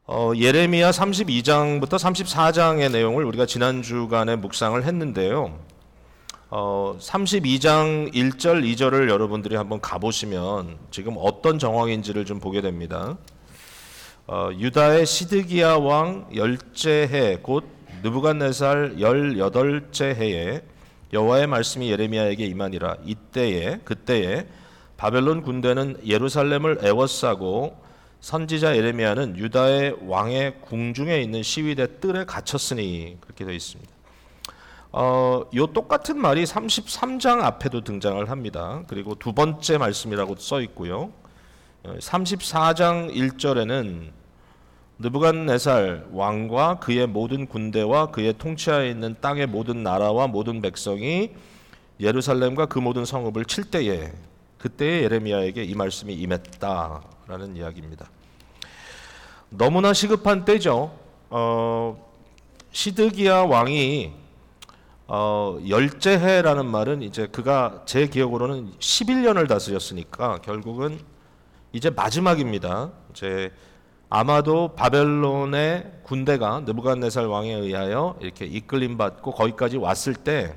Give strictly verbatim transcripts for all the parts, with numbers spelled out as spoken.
어, 예레미야 삼십이 장부터 삼십사 장의 내용을 우리가 지난 주간에 묵상을 했는데요. 어, 삼십이 장 일 절, 이 절을 여러분들이 한번 가보시면 지금 어떤 정황인지를 좀 보게 됩니다. 어, 유다의 시드기야 왕 열째 해, 곧 느부갓네살 열여덟째 해에 여호와의 말씀이 예레미야에게 임하니라. 이때에 그때에 바벨론 군대는 예루살렘을 에워싸고 선지자 예레미야는 유다의 왕의 궁중에 있는 시위대 뜰에 갇혔으니, 그렇게 되어 있습니다. 어, 요 똑같은 말이 삼십삼 장 앞에도 등장을 합니다. 그리고 두 번째 말씀이라고 써 있고요. 삼십사 장 일 절에는 느부갓네살 왕과 그의 모든 군대와 그의 통치하에 있는 땅의 모든 나라와 모든 백성이 예루살렘과 그 모든 성읍을 칠 때에, 그때에 예레미야에게 이 말씀이 임했다라는 이야기입니다. 너무나 시급한 때죠. 어, 시드기야 왕이 어, 열째 해라는 말은 이제 그가 제 기억으로는 십일 년을 다스렸으니까 결국은 이제 마지막입니다. 이제 아마도 바벨론의 군대가 느부갓네살 왕에 의하여 이렇게 이끌림 받고 거기까지 왔을 때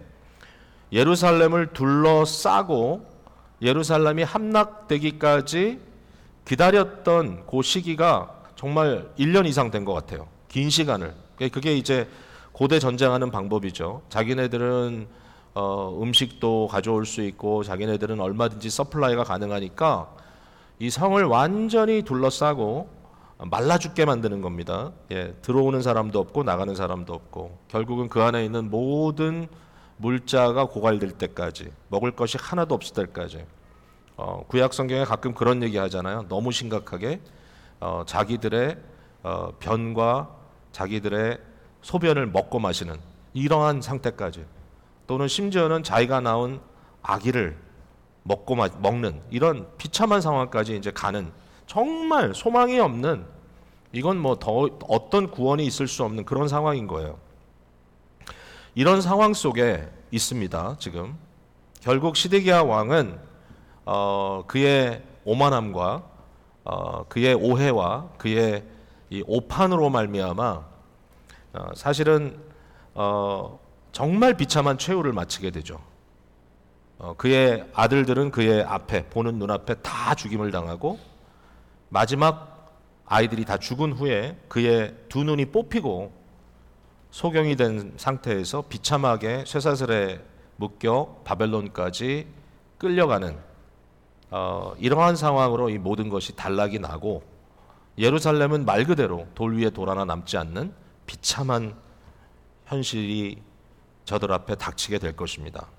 예루살렘을 둘러싸고 예루살렘이 함락되기까지 기다렸던 그 시기가 정말 일 년 이상 된 것 같아요. 긴 시간을. 그게 이제 고대 전쟁하는 방법이죠. 자기네들은 어, 음식도 가져올 수 있고 자기네들은 얼마든지 서플라이가 가능하니까 이 성을 완전히 둘러싸고 말라 죽게 만드는 겁니다. 예, 들어오는 사람도 없고 나가는 사람도 없고 결국은 그 안에 있는 모든 물자가 고갈될 때까지, 먹을 것이 하나도 없을 때까지. 어, 구약 성경에 가끔 그런 얘기 하잖아요. 너무 심각하게 어, 자기들의 어, 변과 자기들의 소변을 먹고 마시는 이러한 상태까지, 또는 심지어는 자기가 낳은 아기를 먹고 마, 먹는 이런 비참한 상황까지 이제 가는, 정말 소망이 없는, 이건 뭐 더 어떤 구원이 있을 수 없는 그런 상황인 거예요. 이런 상황 속에 있습니다. 지금 결국 시드기야 왕은 어, 그의 오만함과 어, 그의 오해와 그의 이 오판으로 말미암아 어, 사실은 어, 정말 비참한 최후를 마치게 되죠. 어, 그의 아들들은 그의 앞에 보는 눈앞에 다 죽임을 당하고 마지막 아이들이 다 죽은 후에 그의 두 눈이 뽑히고 소경이 된 상태에서 비참하게 쇠사슬에 묶여 바벨론까지 끌려가는 어, 이러한 상황으로 이 모든 것이 단락이 나고 예루살렘은 말 그대로 돌 위에 돌 하나 남지 않는 비참한 현실이 저들 앞에 닥치게 될 것입니다.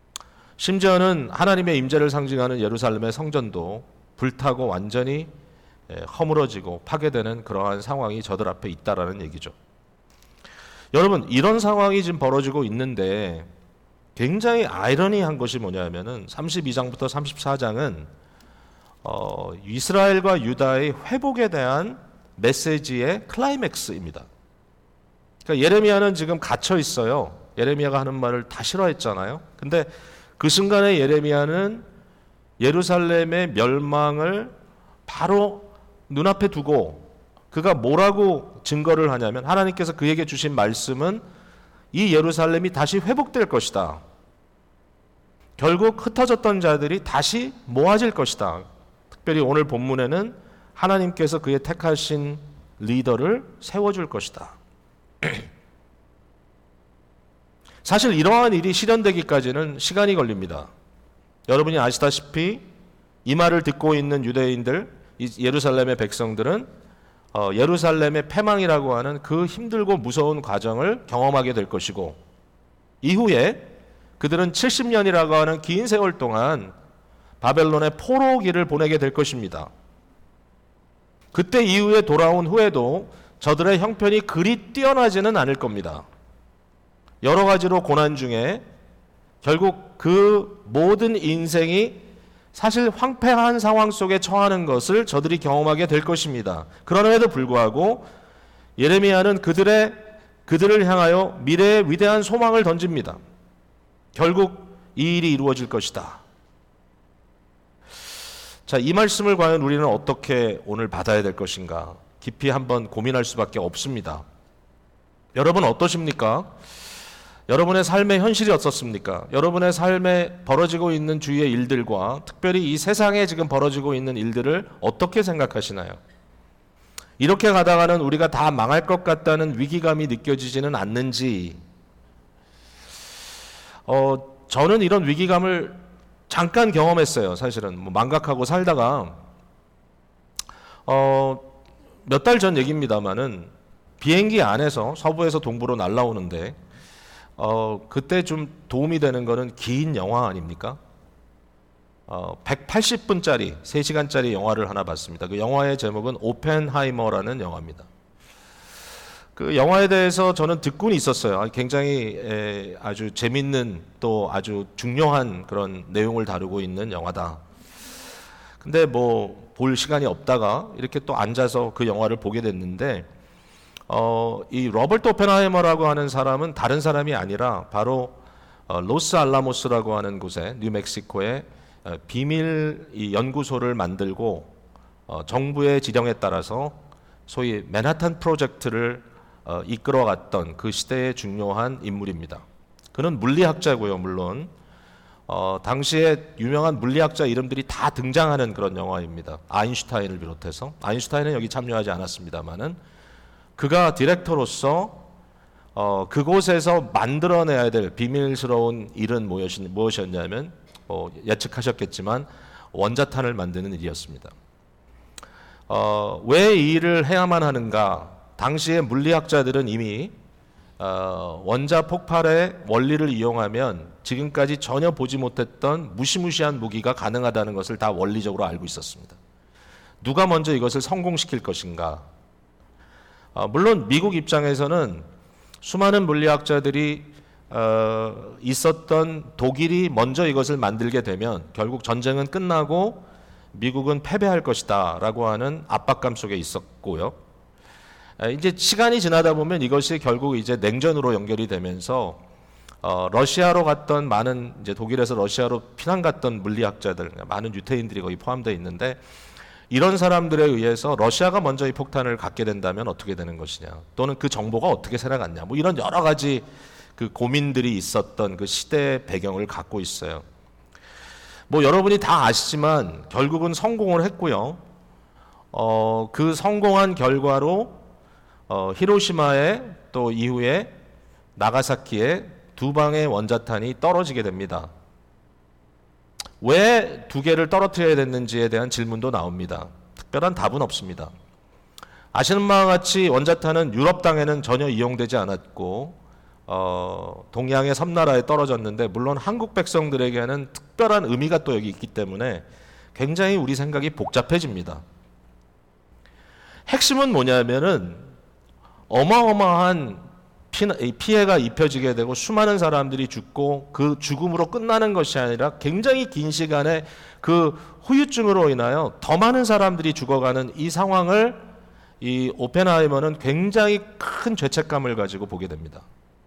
심지어는 하나님의 임재를 상징하는 예루살렘의 성전도 불타고 완전히 허물어지고 파괴되는 그러한 상황이 저들 앞에 있다라는 얘기죠. 여러분, 이런 상황이 지금 벌어지고 있는데 굉장히 아이러니한 것이 뭐냐면은 삼십이 장부터 삼십사 장은 어, 이스라엘과 유다의 회복에 대한 메시지의 클라이맥스입니다. 그러니까 예레미야는 지금 갇혀 있어요. 예레미야가 하는 말을 다 싫어했잖아요. 근데 그 순간에 예레미야는 예루살렘의 멸망을 바로 눈앞에 두고 그가 뭐라고 증거를 하냐면, 하나님께서 그에게 주신 말씀은 이 예루살렘이 다시 회복될 것이다. 결국 흩어졌던 자들이 다시 모아질 것이다. 특별히 오늘 본문에는 하나님께서 그의 택하신 리더를 세워줄 것이다. 사실 이러한 일이 실현되기까지는 시간이 걸립니다. 여러분이 아시다시피 이 말을 듣고 있는 유대인들, 예루살렘의 백성들은 어, 예루살렘의 패망이라고 하는 그 힘들고 무서운 과정을 경험하게 될 것이고, 이후에 그들은 칠십 년이라고 하는 긴 세월 동안 바벨론의 포로기를 보내게 될 것입니다. 그때 이후에 돌아온 후에도 저들의 형편이 그리 뛰어나지는 않을 겁니다. 여러 가지로 고난 중에 결국 그 모든 인생이 사실 황폐한 상황 속에 처하는 것을 저들이 경험하게 될 것입니다. 그럼에도 불구하고 예레미야는 그들의, 그들을 향하여 미래의 위대한 소망을 던집니다. 결국 이 일이 이루어질 것이다. 자, 이 말씀을 과연 우리는 어떻게 오늘 받아야 될 것인가? 깊이 한번 고민할 수밖에 없습니다. 여러분 어떠십니까? 여러분의 삶의 현실이 어떻습니까? 여러분의 삶에 벌어지고 있는 주위의 일들과 특별히 이 세상에 지금 벌어지고 있는 일들을 어떻게 생각하시나요? 이렇게 가다가는 우리가 다 망할 것 같다는 위기감이 느껴지지는 않는지, 어, 저는 이런 위기감을 잠깐 경험했어요. 사실은 뭐 망각하고 살다가 어, 몇 달 전 얘기입니다만은 비행기 안에서 서부에서 동부로 날아오는데 어, 그때 좀 도움이 되는 거는 긴 영화 아닙니까? 어, 백팔십 분짜리 세 시간짜리 영화를 하나 봤습니다. 그 영화의 제목은 오펜하이머라는 영화입니다. 그 영화에 대해서 저는 듣고는 있었어요. 굉장히 에, 아주 재밌는 또 아주 중요한 그런 내용을 다루고 있는 영화다. 근데 뭐 볼 시간이 없다가 이렇게 또 앉아서 그 영화를 보게 됐는데 어, 이 로버트 오펜하이머라고 하는 사람은 다른 사람이 아니라 바로 어, 로스 알라모스라고 하는 곳에 뉴멕시코에 어, 비밀 이 연구소를 만들고 어, 정부의 지령에 따라서 소위 맨하탄 프로젝트를 어, 이끌어갔던 그 시대의 중요한 인물입니다. 그는 물리학자고요, 물론. 어, 당시에 유명한 물리학자 이름들이 다 등장하는 그런 영화입니다. 아인슈타인을 비롯해서. 아인슈타인은 여기 참여하지 않았습니다만은 그가 디렉터로서 어, 그곳에서 만들어내야 될 비밀스러운 일은 무엇이었냐면 어, 예측하셨겠지만 원자탄을 만드는 일이었습니다. 어, 왜 이 일을 해야만 하는가? 당시의 물리학자들은 이미 어, 원자 폭발의 원리를 이용하면 지금까지 전혀 보지 못했던 무시무시한 무기가 가능하다는 것을 다 원리적으로 알고 있었습니다. 누가 먼저 이것을 성공시킬 것인가? 어, 물론 미국 입장에서는 수많은 물리학자들이 어, 있었던 독일이 먼저 이것을 만들게 되면 결국 전쟁은 끝나고 미국은 패배할 것이다 라고 하는 압박감 속에 있었고요. 이제 시간이 지나다 보면 이것이 결국 이제 냉전으로 연결이 되면서 어, 러시아로 갔던 많은 이제 독일에서 러시아로 피난 갔던 물리학자들, 많은 유태인들이 거기 포함되어 있는데 이런 사람들에 의해서 러시아가 먼저 이 폭탄을 갖게 된다면 어떻게 되는 것이냐, 또는 그 정보가 어떻게 새나갔냐, 뭐 이런 여러 가지 그 고민들이 있었던 그 시대의 배경을 갖고 있어요. 뭐 여러분이 다 아시지만 결국은 성공을 했고요. 어, 그 성공한 결과로 어, 히로시마에 또 이후에 나가사키에 두 방의 원자탄이 떨어지게 됩니다. 왜 두 개를 떨어뜨려야 됐는지에 대한 질문도 나옵니다. 특별한 답은 없습니다. 아시는 바와 같이 원자탄은 유럽 땅에는 전혀 이용되지 않았고 어, 동양의 섬나라에 떨어졌는데 물론 한국 백성들에게는 특별한 의미가 또 여기 있기 때문에 굉장히 우리 생각이 복잡해집니다. 핵심은 뭐냐면은 어마어마한 피해가 입혀지게 되고 수많은 사람들이 죽고 그 죽음으로 끝나는 것이 아니라 굉장히 긴 시간에 그 후유증으로 인하여 더 많은 사람들이 죽어가는 이 상황을 이 오펜하이머는 굉장히 큰 죄책감을 가지고 보게 됩니다.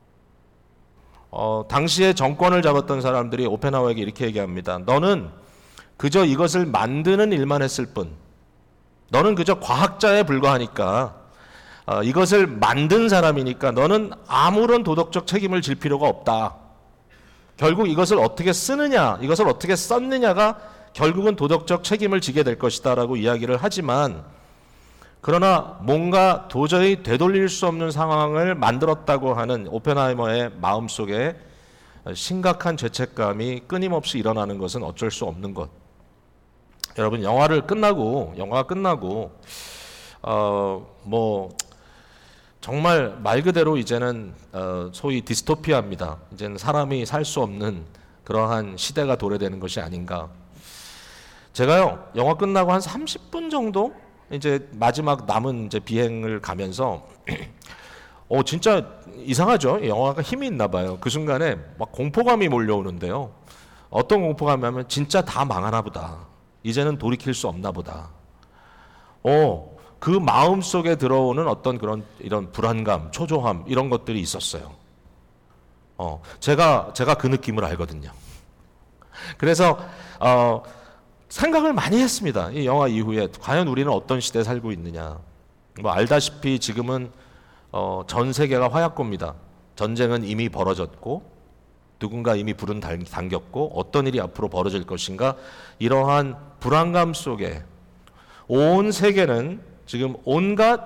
어, 당시에 정권을 잡았던 사람들이 오펜하이머에게 이렇게 얘기합니다. 너는 그저 이것을 만드는 일만 했을 뿐, 너는 그저 과학자에 불과하니까, 어, 이것을 만든 사람이니까 너는 아무런 도덕적 책임을 질 필요가 없다. 결국 이것을 어떻게 쓰느냐, 이것을 어떻게 썼느냐가 결국은 도덕적 책임을 지게 될 것이다 라고 이야기를 하지만, 그러나 뭔가 도저히 되돌릴 수 없는 상황을 만들었다고 하는 오펜하이머의 마음속에 심각한 죄책감이 끊임없이 일어나는 것은 어쩔 수 없는 것. 여러분, 영화를 끝나고 영화가 끝나고 어 뭐 정말 말 그대로 이제는 어 소위 디스토피아입니다. 이제는 사람이 살 수 없는 그러한 시대가 도래되는 것이 아닌가. 제가요, 영화 끝나고 한 삼십 분 정도 이제 마지막 남은 이제 비행을 가면서 어 진짜 이상하죠. 영화가 힘이 있나 봐요. 그 순간에 막 공포감이 몰려오는데요. 어떤 공포감이냐면 진짜 다 망하나 보다. 이제는 돌이킬 수 없나 보다. 어, 그 마음 속에 들어오는 어떤 그런 이런 불안감, 초조함 이런 것들이 있었어요. 어, 제가 제가 그 느낌을 알거든요. 그래서 어, 생각을 많이 했습니다. 이 영화 이후에 과연 우리는 어떤 시대에 살고 있느냐. 뭐 알다시피 지금은 어, 전 세계가 화약고입니다. 전쟁은 이미 벌어졌고 누군가 이미 불은 당겼고 어떤 일이 앞으로 벌어질 것인가, 이러한 불안감 속에 온 세계는 지금 온갖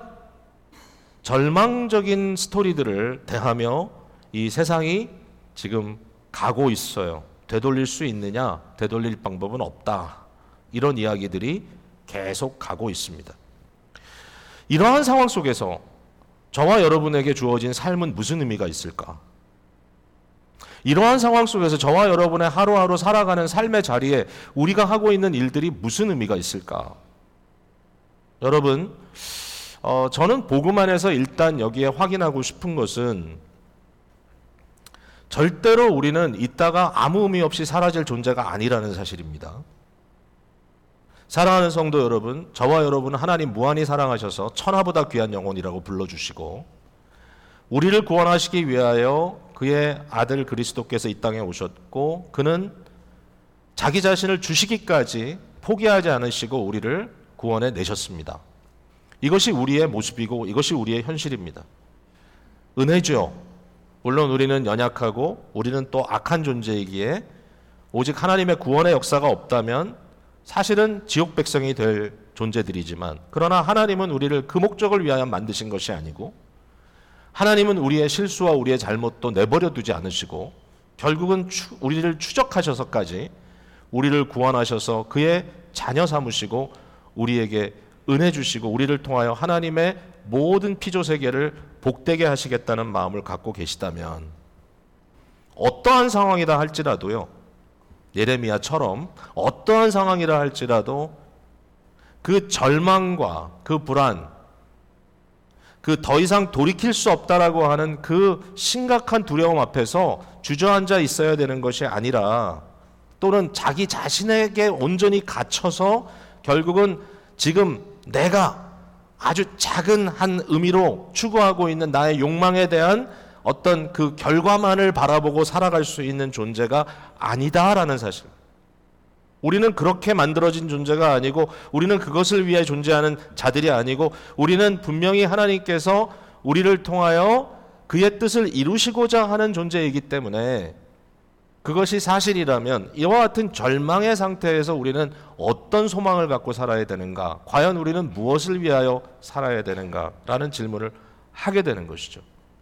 절망적인 스토리들을 대하며 이 세상이 지금 가고 있어요. 되돌릴 수 있느냐? 되돌릴 방법은 없다. 이런 이야기들이 계속 가고 있습니다. 이러한 상황 속에서 저와 여러분에게 주어진 삶은 무슨 의미가 있을까? 이러한 상황 속에서 저와 여러분의 하루하루 살아가는 삶의 자리에 우리가 하고 있는 일들이 무슨 의미가 있을까? 여러분, 어, 저는 복음 안에서 일단 여기에 확인하고 싶은 것은 절대로 우리는 있다가 아무 의미 없이 사라질 존재가 아니라는 사실입니다. 사랑하는 성도 여러분, 저와 여러분은 하나님 무한히 사랑하셔서 천하보다 귀한 영혼이라고 불러주시고 우리를 구원하시기 위하여 그의 아들 그리스도께서 이 땅에 오셨고 그는 자기 자신을 주시기까지 포기하지 않으시고 우리를 구원해 내셨습니다. 이것이 우리의 모습이고 이것이 우리의 현실입니다. 은혜죠. 물론 우리는 연약하고 우리는 또 악한 존재이기에 오직 하나님의 구원의 역사가 없다면 사실은 지옥 백성이 될 존재들이지만, 그러나 하나님은 우리를 그 목적을 위하여 만드신 것이 아니고 하나님은 우리의 실수와 우리의 잘못도 내버려 두지 않으시고 결국은 추, 우리를 추적하셔서까지 우리를 구원하셔서 그의 자녀 삼으시고 우리에게 은혜 주시고 우리를 통하여 하나님의 모든 피조세계를 복되게 하시겠다는 마음을 갖고 계시다면 어떠한 상황이다 할지라도요, 예레미야처럼 어떠한 상황이라 할지라도 그 절망과 그 불안, 그 더 이상 돌이킬 수 없다라고 하는 그 심각한 두려움 앞에서 주저앉아 있어야 되는 것이 아니라, 또는 자기 자신에게 온전히 갇혀서 결국은 지금 내가 아주 작은 한 의미로 추구하고 있는 나의 욕망에 대한 어떤 그 결과만을 바라보고 살아갈 수 있는 존재가 아니다라는 사실. 우리는 그렇게 만들어진 존재가 아니고 우리는 그것을 위해 존재하는 자들이 아니고 우리는 분명히 하나님께서 우리를 통하여 그의 뜻을 이루시고자 하는 존재이기 때문에 그것이 사실이라면 이와 같은 절망의 상태에서 우리는 어떤 소망을 갖고 살아야 되는가, 과연 우리는 무엇을 위하여 살아야 되는가라는 질문을 하게 되는 것이죠.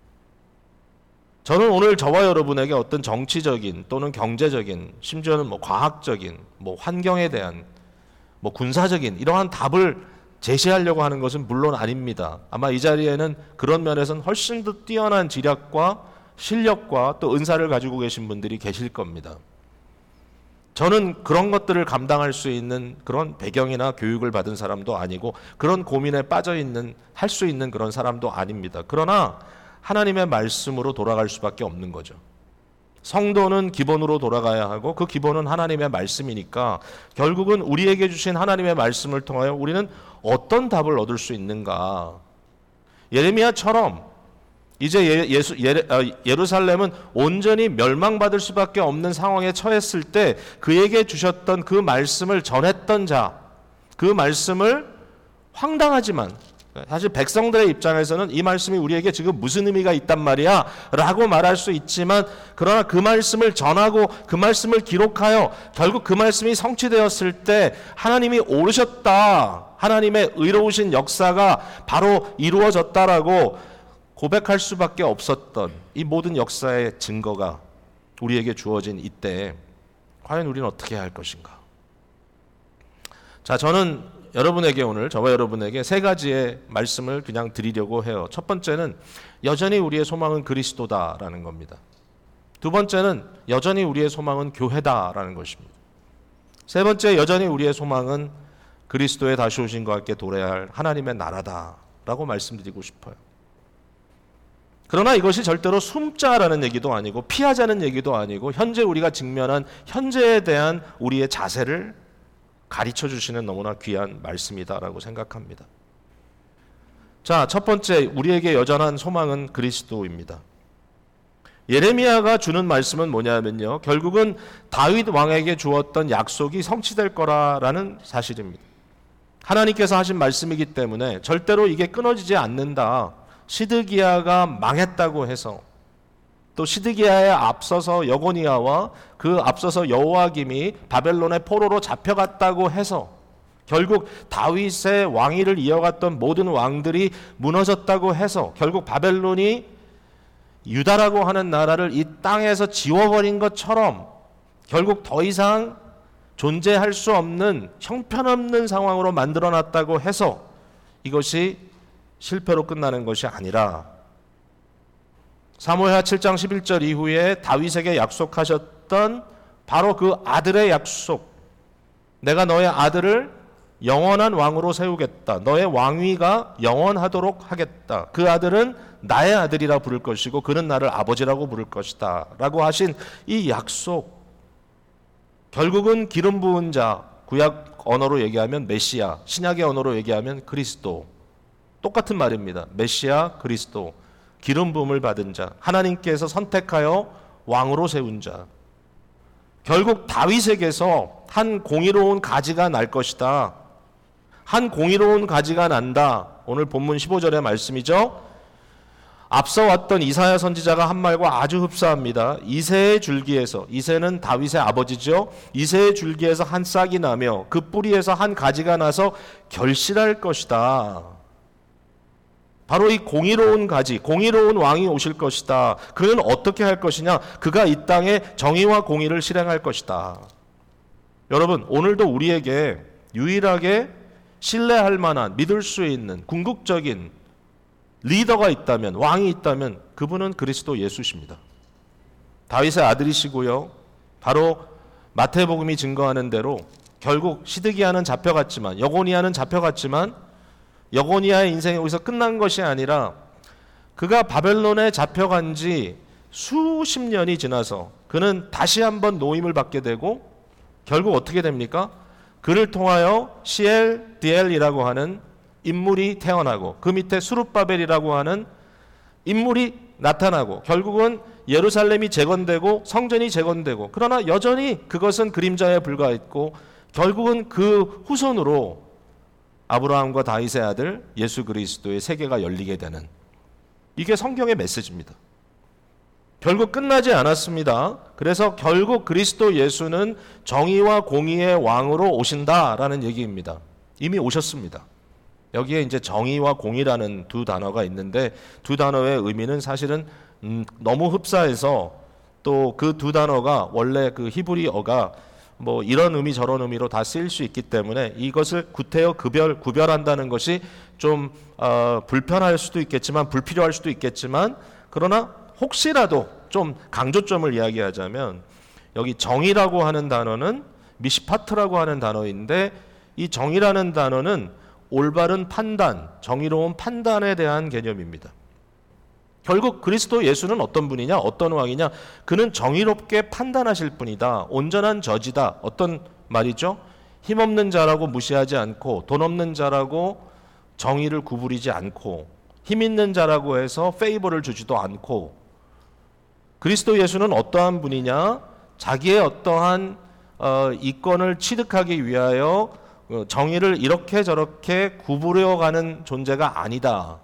저는 오늘 저와 여러분에게 어떤 정치적인 또는 경제적인, 심지어는 뭐 과학적인, 뭐 환경에 대한, 뭐 군사적인 이러한 답을 제시하려고 하는 것은 물론 아닙니다. 아마 이 자리에는 그런 면에서는 훨씬 더 뛰어난 지략과 실력과 또 은사를 가지고 계신 분들이 계실 겁니다. 저는 그런 것들을 감당할 수 있는 그런 배경이나 교육을 받은 사람도 아니고 그런 고민에 빠져 있는, 할 수 있는 그런 사람도 아닙니다. 그러나 하나님의 말씀으로 돌아갈 수밖에 없는 거죠. 성도는 기본으로 돌아가야 하고 그 기본은 하나님의 말씀이니까 결국은 우리에게 주신 하나님의 말씀을 통하여 우리는 어떤 답을 얻을 수 있는가. 예레미야처럼 이제 예, 예수, 예레, 예루살렘은 온전히 멸망받을 수밖에 없는 상황에 처했을 때 그에게 주셨던 그 말씀을 전했던 자, 그 말씀을 황당하지만 사실 백성들의 입장에서는 이 말씀이 우리에게 지금 무슨 의미가 있단 말이야 라고 말할 수 있지만, 그러나 그 말씀을 전하고 그 말씀을 기록하여 결국 그 말씀이 성취되었을 때 하나님이 오르셨다, 하나님의 의로우신 역사가 바로 이루어졌다라고 고백할 수밖에 없었던 이 모든 역사의 증거가 우리에게 주어진 이때 과연 우리는 어떻게 해야 할 것인가. 자, 저는 여러분에게 오늘 저와 여러분에게 세 가지의 말씀을 그냥 드리려고 해요. 첫 번째는 여전히 우리의 소망은 그리스도다라는 겁니다. 두 번째는 여전히 우리의 소망은 교회다라는 것입니다. 세 번째, 여전히 우리의 소망은 그리스도의 다시 오신과 함께 도래해야 할 하나님의 나라다라고 말씀드리고 싶어요. 그러나 이것이 절대로 숨자라는 얘기도 아니고 피하자는 얘기도 아니고 현재 우리가 직면한 현재에 대한 우리의 자세를 가르쳐 주시는 너무나 귀한 말씀이다라고 생각합니다. 자, 첫 번째, 우리에게 여전한 소망은 그리스도입니다. 예레미야가 주는 말씀은 뭐냐면요, 결국은 다윗 왕에게 주었던 약속이 성취될 거라는 사실입니다. 하나님께서 하신 말씀이기 때문에 절대로 이게 끊어지지 않는다. 시드기야가 망했다고 해서, 또 시드기야에 앞서서 여고니아와 그 앞서서 여호와김이 바벨론의 포로로 잡혀갔다고 해서 결국 다윗의 왕위를 이어갔던 모든 왕들이 무너졌다고 해서 결국 바벨론이 유다라고 하는 나라를 이 땅에서 지워버린 것처럼 결국 더 이상 존재할 수 없는 형편없는 상황으로 만들어놨다고 해서 이것이 실패로 끝나는 것이 아니라 사무엘하 칠 장 십일 절 이후에 다윗에게 약속하셨던 바로 그 아들의 약속, 내가 너의 아들을 영원한 왕으로 세우겠다, 너의 왕위가 영원하도록 하겠다, 그 아들은 나의 아들이라 부를 것이고 그는 나를 아버지라고 부를 것이다 라고 하신 이 약속, 결국은 기름 부은 자, 구약 언어로 얘기하면 메시아, 신약의 언어로 얘기하면 그리스도, 똑같은 말입니다. 메시아, 그리스도, 기름 부음을 받은 자, 하나님께서 선택하여 왕으로 세운 자, 결국 다윗에게서 한 공의로운 가지가 날 것이다. 한 공의로운 가지가 난다. 오늘 본문 십오 절의 말씀이죠. 앞서 왔던 이사야 선지자가 한 말과 아주 흡사합니다. 이새의 줄기에서, 이새는 다윗의 아버지죠. 이새의 줄기에서 한 싹이 나며 그 뿌리에서 한 가지가 나서 결실할 것이다. 바로 이 공의로운 가지, 공의로운 왕이 오실 것이다. 그는 어떻게 할 것이냐? 그가 이 땅에 정의와 공의를 실행할 것이다. 여러분, 오늘도 우리에게 유일하게 신뢰할 만한, 믿을 수 있는 궁극적인 리더가 있다면, 왕이 있다면 그분은 그리스도 예수십니다. 다윗의 아들이시고요. 바로 마태복음이 증거하는 대로 결국 시드기야는 잡혀갔지만, 여고니아는 잡혀갔지만 여고니아의 인생이 여기서 끝난 것이 아니라 그가 바벨론에 잡혀간 지 수십 년이 지나서 그는 다시 한번 노임을 받게 되고 결국 어떻게 됩니까? 그를 통하여 시엘디엘이라고 하는 인물이 태어나고 그 밑에 수룹바벨이라고 하는 인물이 나타나고 결국은 예루살렘이 재건되고 성전이 재건되고, 그러나 여전히 그것은 그림자에 불과했고 결국은 그 후손으로 아브라함과 다윗의 아들 예수 그리스도의 세계가 열리게 되는, 이게 성경의 메시지입니다. 결국 끝나지 않았습니다. 그래서 결국 그리스도 예수는 정의와 공의의 왕으로 오신다라는 얘기입니다. 이미 오셨습니다. 여기에 이제 정의와 공의라는 두 단어가 있는데 두 단어의 의미는 사실은 음, 너무 흡사해서 또 그 두 단어가 원래 그 히브리어가 뭐 이런 의미 저런 의미로 다 쓰일 수 있기 때문에 이것을 구태여 구별, 구별한다는 것이 좀 어, 불편할 수도 있겠지만 불필요할 수도 있겠지만, 그러나 혹시라도 좀 강조점을 이야기하자면 여기 정의라고 하는 단어는 미시파트라고 하는 단어인데 이 정의라는 단어는 올바른 판단, 정의로운 판단에 대한 개념입니다. 결국 그리스도 예수는 어떤 분이냐, 어떤 왕이냐, 그는 정의롭게 판단하실 분이다. 온전한 저지다. 어떤 말이죠? 힘없는 자라고 무시하지 않고 돈 없는 자라고 정의를 구부리지 않고 힘 있는 자라고 해서 페이버를 주지도 않고, 그리스도 예수는 어떠한 분이냐, 자기의 어떠한 어, 이권을 취득하기 위하여 정의를 이렇게 저렇게 구부려가는 존재가 아니다.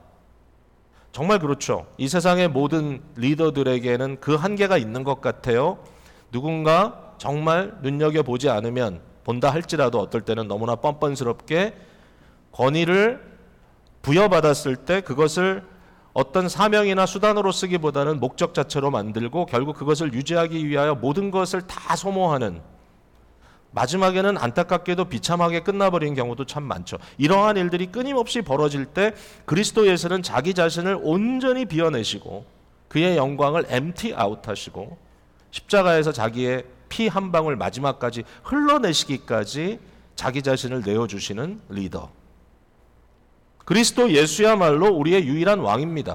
정말 그렇죠. 이 세상의 모든 리더들에게는 그 한계가 있는 것 같아요. 누군가 정말 눈여겨보지 않으면, 본다 할지라도 어떨 때는 너무나 뻔뻔스럽게 권위를 부여받았을 때 그것을 어떤 사명이나 수단으로 쓰기보다는 목적 자체로 만들고 결국 그것을 유지하기 위하여 모든 것을 다 소모하는, 마지막에는 안타깝게도 비참하게 끝나버린 경우도 참 많죠. 이러한 일들이 끊임없이 벌어질 때 그리스도 예수는 자기 자신을 온전히 비워내시고 그의 영광을 엠티 아웃하시고 십자가에서 자기의 피 한 방울 마지막까지 흘러내시기까지 자기 자신을 내어주시는 리더, 그리스도 예수야말로 우리의 유일한 왕입니다.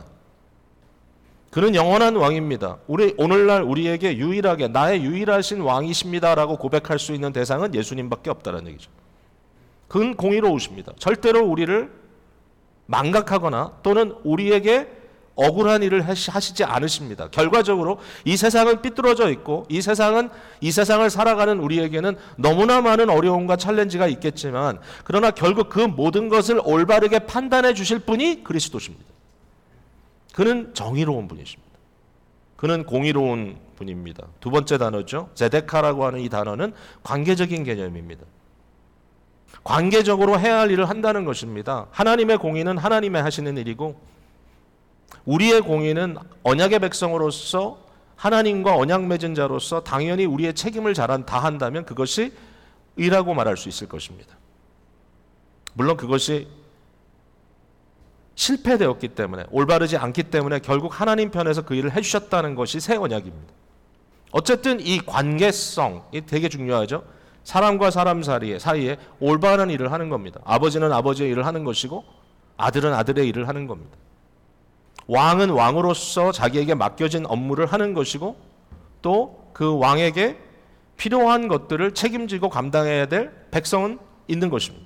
그는 영원한 왕입니다. 우리 오늘날 우리에게 유일하게 나의 유일하신 왕이십니다라고 고백할 수 있는 대상은 예수님밖에 없다는 얘기죠. 그는 공의로우십니다. 절대로 우리를 망각하거나 또는 우리에게 억울한 일을 하시지 않으십니다. 결과적으로 이 세상은 삐뚤어져 있고 이 세상은 이 세상을 살아가는 우리에게는 너무나 많은 어려움과 챌린지가 있겠지만 그러나 결국 그 모든 것을 올바르게 판단해 주실 분이 그리스도십니다. 그는 정의로운 분이십니다. 그는 공의로운 분입니다. 두 번째 단어죠. 제데카라고 하는 이 단어는 관계적인 개념입니다. 관계적으로 해야 할 일을 한다는 것입니다. 하나님의 공의는 하나님의 하시는 일이고 우리의 공의는 언약의 백성으로서 하나님과 언약 맺은 자로서 당연히 우리의 책임을 잘 다한다면 그것이 의라고 말할 수 있을 것입니다. 물론 그것이 실패되었기 때문에 올바르지 않기 때문에 결국 하나님 편에서 그 일을 해주셨다는 것이 새 언약입니다. 어쨌든 이 관계성이 되게 중요하죠. 사람과 사람 사이에, 사이에 올바른 일을 하는 겁니다. 아버지는 아버지의 일을 하는 것이고 아들은 아들의 일을 하는 겁니다. 왕은 왕으로서 자기에게 맡겨진 업무를 하는 것이고 또 그 왕에게 필요한 것들을 책임지고 감당해야 될 백성은 있는 것입니다.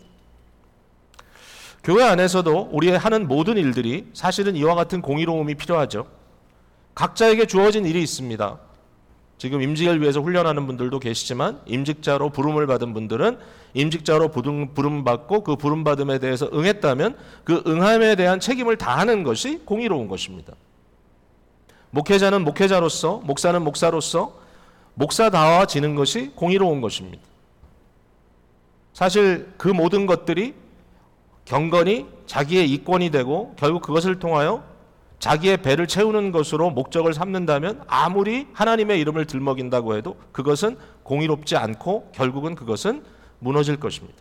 교회 안에서도 우리의 하는 모든 일들이 사실은 이와 같은 공의로움이 필요하죠. 각자에게 주어진 일이 있습니다. 지금 임직을 위해서 훈련하는 분들도 계시지만 임직자로 부름을 받은 분들은 임직자로 부름받고 그 부름받음에 대해서 응했다면 그 응함에 대한 책임을 다하는 것이 공의로운 것입니다. 목회자는 목회자로서, 목사는 목사로서 목사다워지는 것이 공의로운 것입니다. 사실 그 모든 것들이 경건이 자기의 이권이 되고 결국 그것을 통하여 자기의 배를 채우는 것으로 목적을 삼는다면 아무리 하나님의 이름을 들먹인다고 해도 그것은 공의롭지 않고 결국은 그것은 무너질 것입니다.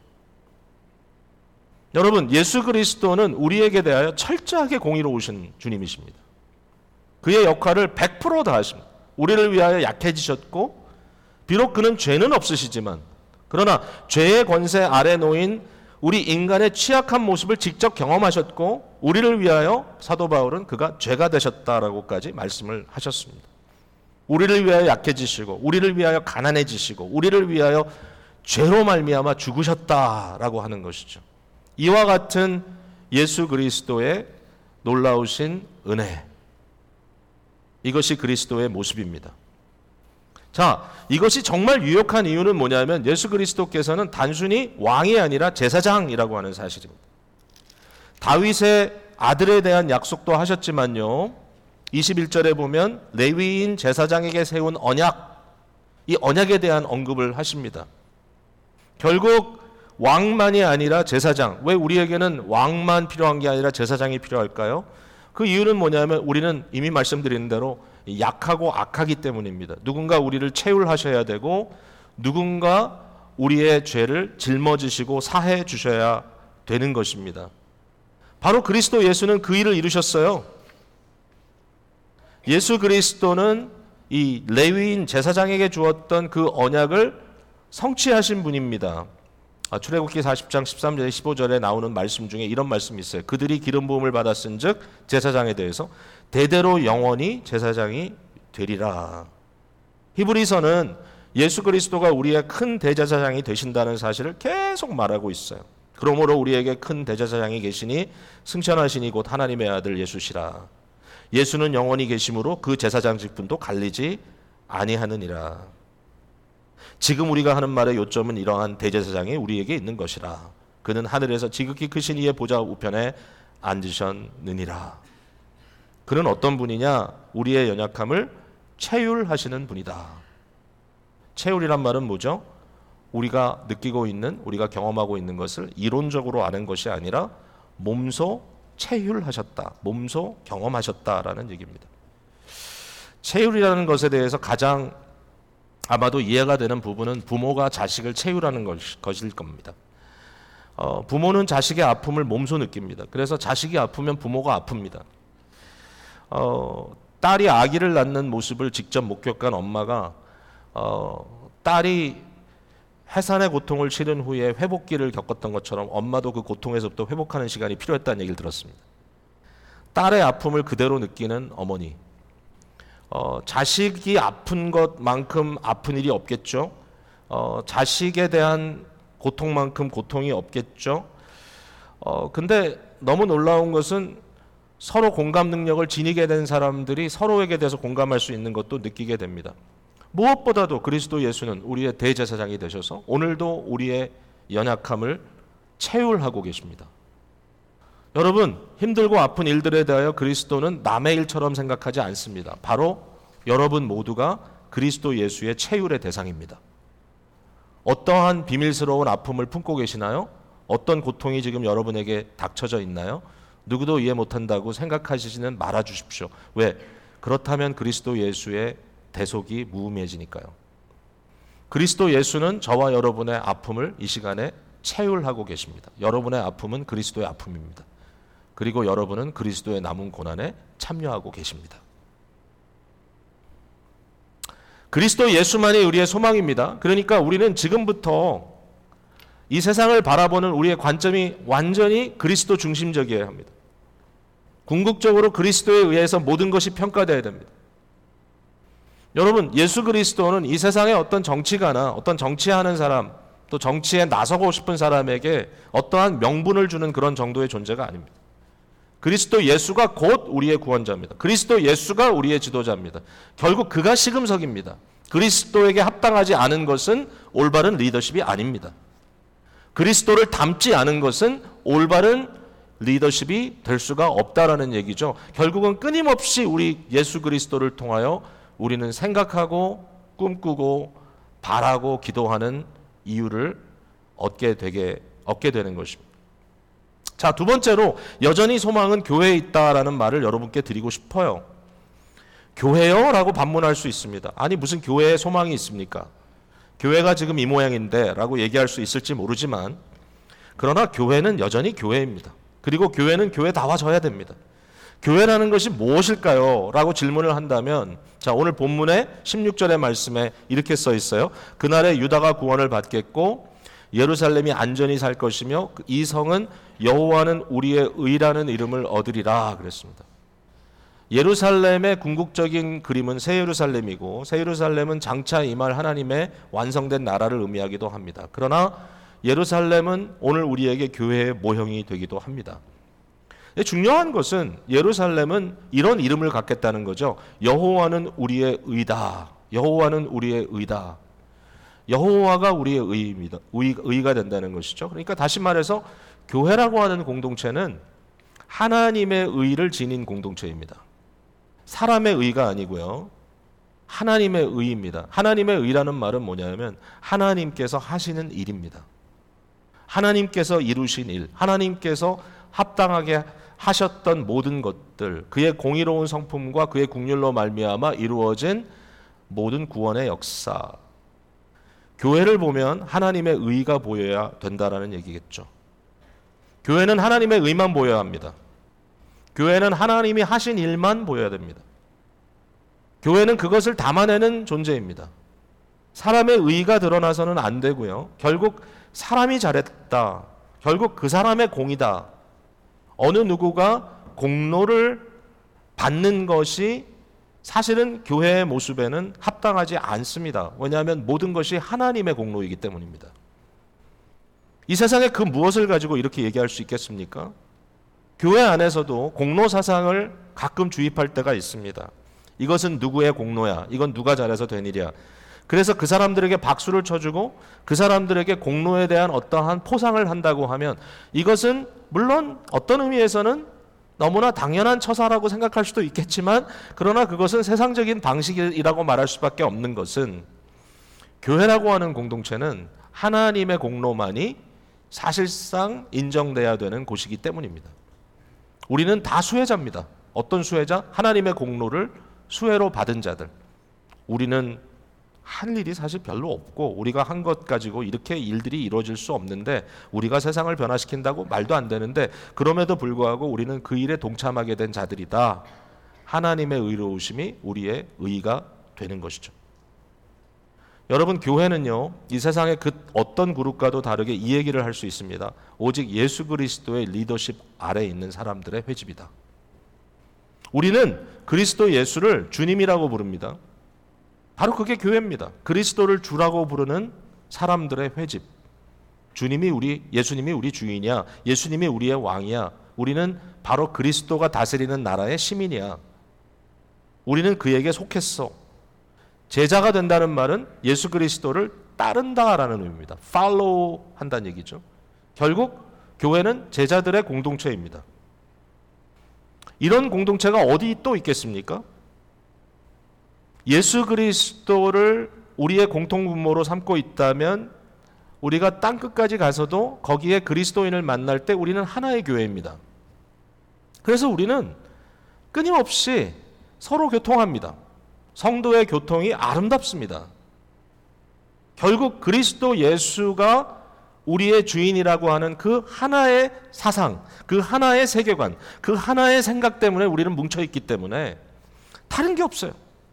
여러분, 예수 그리스도는 우리에게 대하여 철저하게 공의로우신 주님이십니다. 그의 역할을 백 퍼센트 다 하십니다. 우리를 위하여 약해지셨고 비록 그는 죄는 없으시지만 그러나 죄의 권세 아래 놓인 우리 인간의 취약한 모습을 직접 경험하셨고 우리를 위하여 사도 바울은 그가 죄가 되셨다라고까지 말씀을 하셨습니다. 우리를 위하여 약해지시고 우리를 위하여 가난해지시고 우리를 위하여 죄로 말미암아 죽으셨다라고 하는 것이죠. 이와 같은 예수 그리스도의 놀라우신 은혜, 이것이 그리스도의 모습입니다. 자, 이것이 정말 유력한 이유는 뭐냐면 예수 그리스도께서는 단순히 왕이 아니라 제사장이라고 하는 사실입니다. 다윗의 아들에 대한 약속도 하셨지만요, 이십일 절에 보면 레위인 제사장에게 세운 언약, 이 언약에 대한 언급을 하십니다. 결국 왕만이 아니라 제사장, 왜 우리에게는 왕만 필요한 게 아니라 제사장이 필요할까요? 그 이유는 뭐냐면 우리는 이미 말씀드린 대로 약하고 악하기 때문입니다. 누군가 우리를 채울하셔야 되고 누군가 우리의 죄를 짊어지시고 사해 주셔야 되는 것입니다. 바로 그리스도 예수는 그 일을 이루셨어요. 예수 그리스도는 이 레위인 제사장에게 주었던 그 언약을 성취하신 분입니다. 아, 출애굽기 사십 장 십삼 절 십오 절에 나오는 말씀 중에 이런 말씀이 있어요. 그들이 기름 부음을 받았은 즉 제사장에 대해서 대대로 영원히 제사장이 되리라. 히브리서는 예수 그리스도가 우리의 큰 대제사장이 되신다는 사실을 계속 말하고 있어요. 그러므로 우리에게 큰 대제사장이 계시니 승천하시니 곧 하나님의 아들 예수시라. 예수는 영원히 계심으로 그 제사장 직분도 갈리지 아니하느니라. 지금 우리가 하는 말의 요점은 이러한 대제사장이 우리에게 있는 것이라. 그는 하늘에서 지극히 크신 이의 보좌 우편에 앉으셨느니라. 그는 어떤 분이냐? 우리의 연약함을 체휼하시는 분이다. 체휼이란 말은 뭐죠? 우리가 느끼고 있는, 우리가 경험하고 있는 것을 이론적으로 아는 것이 아니라 몸소 체휼하셨다, 몸소 경험하셨다라는 얘기입니다. 체휼이라는 것에 대해서 가장 아마도 이해가 되는 부분은 부모가 자식을 체휼하는 것일 겁니다. 어, 부모는 자식의 아픔을 몸소 느낍니다. 그래서 자식이 아프면 부모가 아픕니다. 어, 딸이 아기를 낳는 모습을 직접 목격한 엄마가 어, 딸이 해산의 고통을 치른 후에 회복기를 겪었던 것처럼 엄마도 그 고통에서부터 회복하는 시간이 필요했다는 얘기를 들었습니다. 딸의 아픔을 그대로 느끼는 어머니, 어, 자식이 아픈 것만큼 아픈 일이 없겠죠. 어, 자식에 대한 고통만큼 고통이 없겠죠. 어, 근데 너무 놀라운 것은 서로 공감 능력을 지니게 된 사람들이 서로에게 대해서 공감할 수 있는 것도 느끼게 됩니다. 무엇보다도 그리스도 예수는 우리의 대제사장이 되셔서 오늘도 우리의 연약함을 체휼하고 계십니다. 여러분, 힘들고 아픈 일들에 대하여 그리스도는 남의 일처럼 생각하지 않습니다. 바로 여러분 모두가 그리스도 예수의 체휼의 대상입니다. 어떠한 비밀스러운 아픔을 품고 계시나요? 어떤 고통이 지금 여러분에게 닥쳐져 있나요? 누구도 이해 못한다고 생각하시지는 말아주십시오. 왜? 그렇다면 그리스도 예수의 대속이 무의미해지니까요. 그리스도 예수는 저와 여러분의 아픔을 이 시간에 체휼하고 계십니다. 여러분의 아픔은 그리스도의 아픔입니다. 그리고 여러분은 그리스도의 남은 고난에 참여하고 계십니다. 그리스도 예수만이 우리의 소망입니다. 그러니까 우리는 지금부터 이 세상을 바라보는 우리의 관점이 완전히 그리스도 중심적이어야 합니다. 궁극적으로 그리스도에 의해서 모든 것이 평가되어야 됩니다. 여러분, 예수 그리스도는 이 세상의 어떤 정치가나 어떤 정치하는 사람, 또 정치에 나서고 싶은 사람에게 어떠한 명분을 주는 그런 정도의 존재가 아닙니다. 그리스도 예수가 곧 우리의 구원자입니다. 그리스도 예수가 우리의 지도자입니다. 결국 그가 시금석입니다. 그리스도에게 합당하지 않은 것은 올바른 리더십이 아닙니다. 그리스도를 닮지 않은 것은 올바른 리더십이 될 수가 없다라는 얘기죠. 결국은 끊임없이 우리 예수 그리스도를 통하여 우리는 생각하고 꿈꾸고 바라고 기도하는 이유를 얻게 되게 얻게 되는 것입니다. 자, 두 번째로 여전히 소망은 교회에 있다라는 말을 여러분께 드리고 싶어요. 교회요? 라고 반문할 수 있습니다. 아니, 무슨 교회에 소망이 있습니까? 교회가 지금 이 모양인데 라고 얘기할 수 있을지 모르지만, 그러나 교회는 여전히 교회입니다. 그리고 교회는 교회다워져야 됩니다. 교회라는 것이 무엇일까요? 라고 질문을 한다면, 자, 오늘 본문의 십육 절의 말씀에 이렇게 써 있어요. 그날에 유다가 구원을 받겠고 예루살렘이 안전히 살 것이며 이 성은 여호와는 우리의 의라는 이름을 얻으리라 그랬습니다. 예루살렘의 궁극적인 그림은 새 예루살렘이고, 새 예루살렘은 장차 임할 하나님의 완성된 나라를 의미하기도 합니다. 그러나 예루살렘은 오늘 우리에게 교회의 모형이 되기도 합니다. 중요한 것은 예루살렘은 이런 이름을 갖겠다는 거죠. 여호와는 우리의 의다. 여호와는 우리의 의다. 여호와가 우리의 의입니다. 의, 의가 된다는 것이죠. 그러니까 다시 말해서 교회라고 하는 공동체는 하나님의 의를 지닌 공동체입니다. 사람의 의가 아니고요. 하나님의 의입니다. 하나님의 의라는 말은 뭐냐면 하나님께서 하시는 일입니다. 하나님께서 이루신 일, 하나님께서 합당하게 하셨던 모든 것들, 그의 공의로운 성품과 그의 국률로 말미암아 이루어진 모든 구원의 역사. 교회를 보면 하나님의 의가 보여야 된다라는 얘기겠죠. 교회는 하나님의 의만 보여야 합니다. 교회는 하나님이 하신 일만 보여야 됩니다. 교회는 그것을 담아내는 존재입니다. 사람의 의가 드러나서는 안 되고요. 결국 사람이 잘했다. 결국 그 사람의 공이다. 어느 누구가 공로를 받는 것이 사실은 교회의 모습에는 합당하지 않습니다. 왜냐하면 모든 것이 하나님의 공로이기 때문입니다. 이 세상에 그 무엇을 가지고 이렇게 얘기할 수 있겠습니까? 교회 안에서도 공로 사상을 가끔 주입할 때가 있습니다. 이것은 누구의 공로야? 이건 누가 잘해서 된 일이야? 그래서 그 사람들에게 박수를 쳐주고 그 사람들에게 공로에 대한 어떠한 포상을 한다고 하면 이것은 물론 어떤 의미에서는 너무나 당연한 처사라고 생각할 수도 있겠지만, 그러나 그것은 세상적인 방식이라고 말할 수밖에 없는 것은 교회라고 하는 공동체는 하나님의 공로만이 사실상 인정돼야 되는 곳이기 때문입니다. 우리는 다 수혜자입니다. 어떤 수혜자? 하나님의 공로를 수혜로 받은 자들. 우리는 할 일이 사실 별로 없고 우리가 한 것 가지고 이렇게 일들이 이루어질 수 없는데, 우리가 세상을 변화시킨다고 말도 안 되는데 그럼에도 불구하고 우리는 그 일에 동참하게 된 자들이다. 하나님의 의로우심이 우리의 의가 되는 것이죠. 여러분, 교회는요, 이 세상의 그 어떤 그룹과도 다르게 이 얘기를 할 수 있습니다. 오직 예수 그리스도의 리더십 아래에 있는 사람들의 회집이다. 우리는 그리스도 예수를 주님이라고 부릅니다. 바로 그게 교회입니다. 그리스도를 주라고 부르는 사람들의 회집. 주님이 우리, 예수님이 우리 주인이야. 예수님이 우리의 왕이야. 우리는 바로 그리스도가 다스리는 나라의 시민이야. 우리는 그에게 속했어. 제자가 된다는 말은 예수 그리스도를 따른다라는 의미입니다. follow 한다는 얘기죠. 결국 교회는 제자들의 공동체입니다. 이런 공동체가 어디 또 있겠습니까? 예수 그리스도를 우리의 공통분모로 삼고 있다면 우리가 땅끝까지 가서도 거기에 그리스도인을 만날 때 우리는 하나의 교회입니다. 그래서 우리는 끊임없이 서로 교통합니다. 성도의 교통이 아름답습니다. 결국 그리스도 예수가 우리의 주인이라고 하는 그 하나의 사상, 그 하나의 세계관, 그 하나의 생각 때문에 우리는 뭉쳐있기 때문에 다른 게 없어요.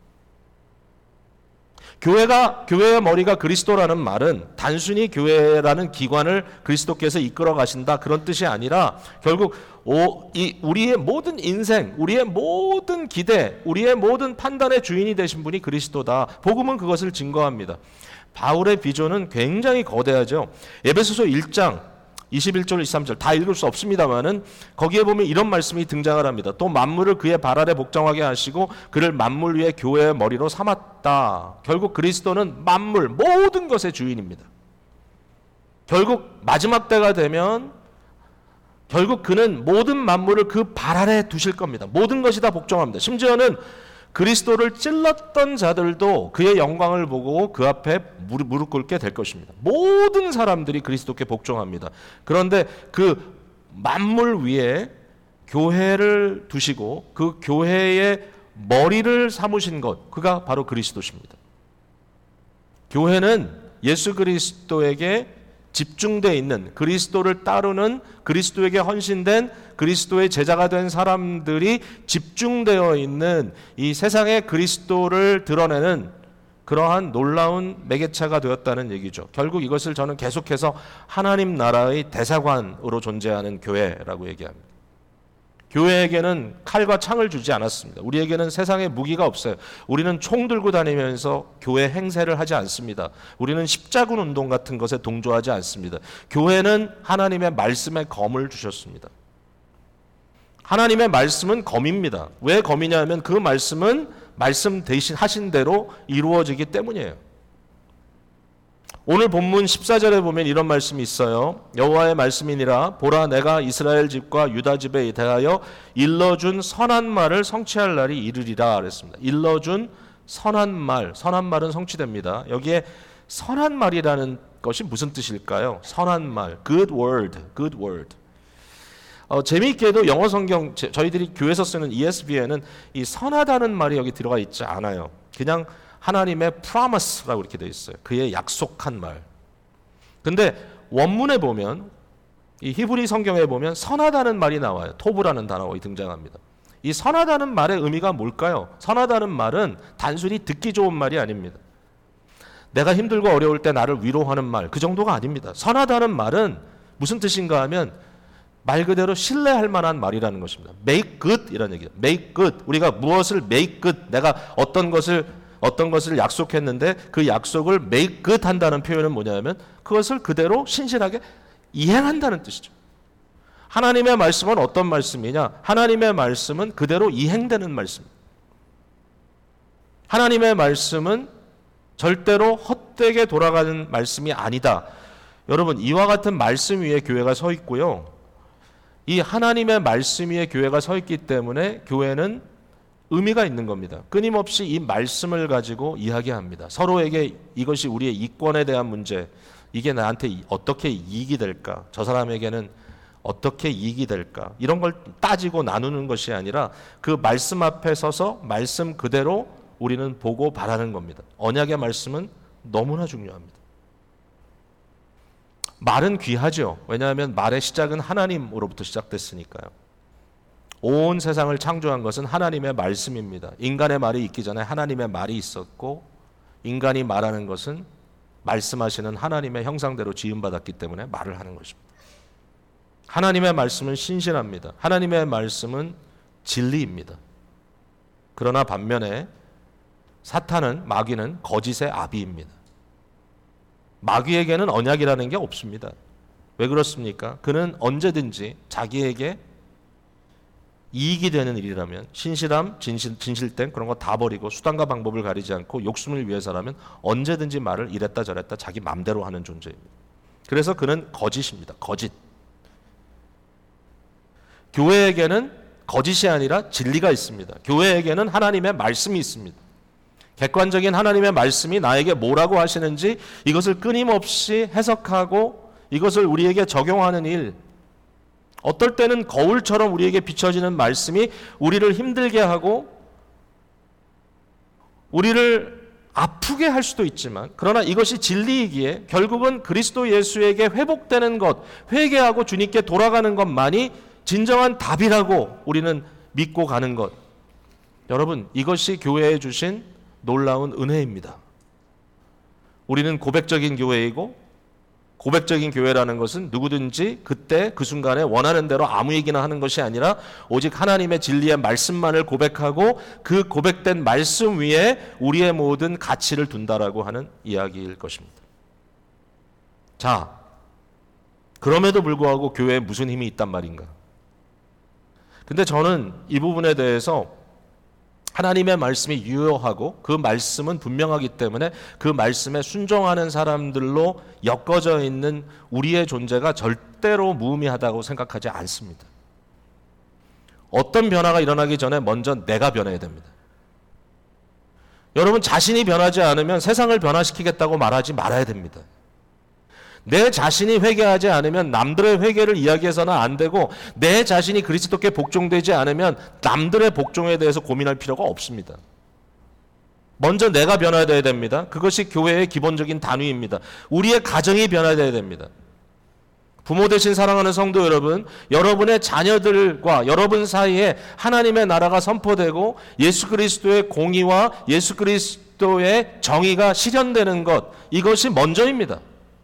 교회가, 교회의 머리가 그리스도라는 말은 단순히 교회라는 기관을 그리스도께서 이끌어 가신다 그런 뜻이 아니라 결국 오, 이 우리의 모든 인생, 우리의 모든 기대, 우리의 모든 판단의 주인이 되신 분이 그리스도다. 복음은 그것을 증거합니다. 바울의 비전은 굉장히 거대하죠. 에베소서 일 장 이십일 절 이십삼 절 다 읽을 수 없습니다만은 거기에 보면 이런 말씀이 등장을 합니다. 또 만물을 그의 발 아래 복종하게 하시고 그를 만물 위에 교회의 머리로 삼았다. 결국 그리스도는 만물 모든 것의 주인입니다. 결국 마지막 때가 되면 결국 그는 모든 만물을 그 발 아래 두실 겁니다. 모든 것이 다 복종합니다. 심지어는 그리스도를 찔렀던 자들도 그의 영광을 보고 그 앞에 무릎, 무릎 꿇게 될 것입니다. 모든 사람들이 그리스도께 복종합니다. 그런데 그 만물 위에 교회를 두시고 그 교회의 머리를 삼으신 것, 그가 바로 그리스도십니다. 교회는 예수 그리스도에게 집중되어 있는, 그리스도를 따르는, 그리스도에게 헌신된, 그리스도의 제자가 된 사람들이 집중되어 있는 이 세상에 그리스도를 드러내는 그러한 놀라운 매개체가 되었다는 얘기죠. 결국 이것을 저는 계속해서 하나님 나라의 대사관으로 존재하는 교회라고 얘기합니다. 교회에게는 칼과 창을 주지 않았습니다. 우리에게는 세상에 무기가 없어요. 우리는 총 들고 다니면서 교회 행세를 하지 않습니다. 우리는 십자군 운동 같은 것에 동조하지 않습니다. 교회는 하나님의 말씀에 검을 주셨습니다. 하나님의 말씀은 검입니다. 왜 검이냐 하면 그 말씀은 말씀 대신 하신 대로 이루어지기 때문이에요. 오늘 본문 십사 절에 보면 이런 말씀이 있어요. 여호와의 말씀이니라 보라 내가 이스라엘 집과 유다 집에 대하여 일러준 선한 말을 성취할 날이 이르리라 그랬습니다. 일러준 선한 말, 선한 말은 성취됩니다. 여기에 선한 말이라는 것이 무슨 뜻일까요? 선한 말, good word, good word. 어, 재미있게도 영어 성경, 저희들이 교회에서 쓰는 이에스비에는 이 선하다는 말이 여기 들어가 있지 않아요. 그냥 하나님의 promise라고 이렇게 되어 있어요. 그의 약속한 말. 근데 원문에 보면, 이 히브리 성경에 보면 선하다는 말이 나와요. 토브라는 단어가 등장합니다. 이 선하다는 말의 의미가 뭘까요? 선하다는 말은 단순히 듣기 좋은 말이 아닙니다. 내가 힘들고 어려울 때 나를 위로하는 말, 그 정도가 아닙니다. 선하다는 말은 무슨 뜻인가 하면 말 그대로 신뢰할 만한 말이라는 것입니다. make good 이라는 얘기죠. make good. 우리가 무엇을 make good, 내가 어떤 것을 어떤 것을 약속했는데 그 약속을 make good 한다는 표현은 뭐냐면 그것을 그대로 신실하게 이행한다는 뜻이죠. 하나님의 말씀은 어떤 말씀이냐? 하나님의 말씀은 그대로 이행되는 말씀입니다. 하나님의 말씀은 절대로 헛되게 돌아가는 말씀이 아니다. 여러분, 이와 같은 말씀 위에 교회가 서 있고요. 이 하나님의 말씀 위에 교회가 서 있기 때문에 교회는 의미가 있는 겁니다. 끊임없이 이 말씀을 가지고 이야기합니다. 서로에게 이것이 우리의 이권에 대한 문제, 이게 나한테 어떻게 이익이 될까? 저 사람에게는 어떻게 이익이 될까? 이런 걸 따지고 나누는 것이 아니라 그 말씀 앞에 서서 말씀 그대로 우리는 보고 바라는 겁니다. 언약의 말씀은 너무나 중요합니다. 말은 귀하죠. 왜냐하면 말의 시작은 하나님으로부터 시작됐으니까요. 온 세상을 창조한 것은 하나님의 말씀입니다. 인간의 말이 있기 전에 하나님의 말이 있었고, 인간이 말하는 것은 말씀하시는 하나님의 형상대로 지음받았기 때문에 말을 하는 것입니다. 하나님의 말씀은 신실합니다. 하나님의 말씀은 진리입니다. 그러나 반면에 사탄은, 마귀는 거짓의 아비입니다. 마귀에게는 언약이라는 게 없습니다. 왜 그렇습니까? 그는 언제든지 자기에게 이익이 되는 일이라면, 신실함, 진실, 진실됨 그런 거 다 버리고 수단과 방법을 가리지 않고 욕심을 위해서라면 언제든지 말을 이랬다 저랬다 자기 맘대로 하는 존재입니다. 그래서 그는 거짓입니다. 거짓. 교회에게는 거짓이 아니라 진리가 있습니다. 교회에게는 하나님의 말씀이 있습니다. 객관적인 하나님의 말씀이 나에게 뭐라고 하시는지 이것을 끊임없이 해석하고 이것을 우리에게 적용하는 일, 어떨 때는 거울처럼 우리에게 비춰지는 말씀이 우리를 힘들게 하고 우리를 아프게 할 수도 있지만, 그러나 이것이 진리이기에 결국은 그리스도 예수에게 회복되는 것, 회개하고 주님께 돌아가는 것만이 진정한 답이라고 우리는 믿고 가는 것. 여러분, 이것이 교회에 주신 놀라운 은혜입니다. 우리는 고백적인 교회이고, 고백적인 교회라는 것은 누구든지 그때 그 순간에 원하는 대로 아무 얘기나 하는 것이 아니라 오직 하나님의 진리의 말씀만을 고백하고 그 고백된 말씀 위에 우리의 모든 가치를 둔다라고 하는 이야기일 것입니다. 자, 그럼에도 불구하고 교회에 무슨 힘이 있단 말인가? 근데 저는 이 부분에 대해서 하나님의 말씀이 유효하고 그 말씀은 분명하기 때문에 그 말씀에 순종하는 사람들로 엮어져 있는 우리의 존재가 절대로 무의미하다고 생각하지 않습니다. 어떤 변화가 일어나기 전에 먼저 내가 변해야 됩니다. 여러분, 자신이 변하지 않으면 세상을 변화시키겠다고 말하지 말아야 됩니다. 내 자신이 회개하지 않으면 남들의 회개를 이야기해서는 안 되고, 내 자신이 그리스도께 복종되지 않으면 남들의 복종에 대해서 고민할 필요가 없습니다. 먼저 내가 변화되어야 됩니다. 그것이 교회의 기본적인 단위입니다. 우리의 가정이 변화되어야 됩니다. 부모 되신 사랑하는 성도 여러분, 여러분의 자녀들과 여러분 사이에 하나님의 나라가 선포되고 예수 그리스도의 공의와 예수 그리스도의 정의가 실현되는 것, 이것이 먼저입니다.